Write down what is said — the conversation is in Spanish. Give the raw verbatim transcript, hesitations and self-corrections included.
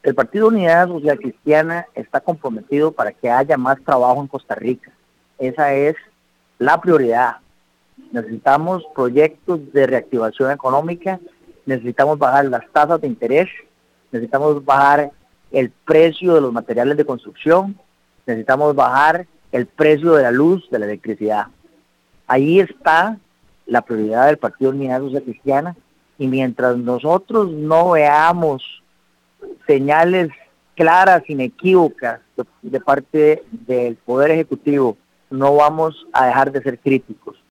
El Partido Unidad Social Cristiana está comprometido para que haya más trabajo en Costa Rica. Esa es la prioridad. Necesitamos proyectos de reactivación económica, necesitamos bajar las tasas de interés, necesitamos bajar el precio de los materiales de construcción, necesitamos bajar el precio de la luz, de la electricidad. Ahí está la prioridad del Partido Unidad Social Cristiana, y mientras nosotros no veamos señales claras, inequívocas de, de parte del Poder Ejecutivo, no vamos a dejar de ser críticos.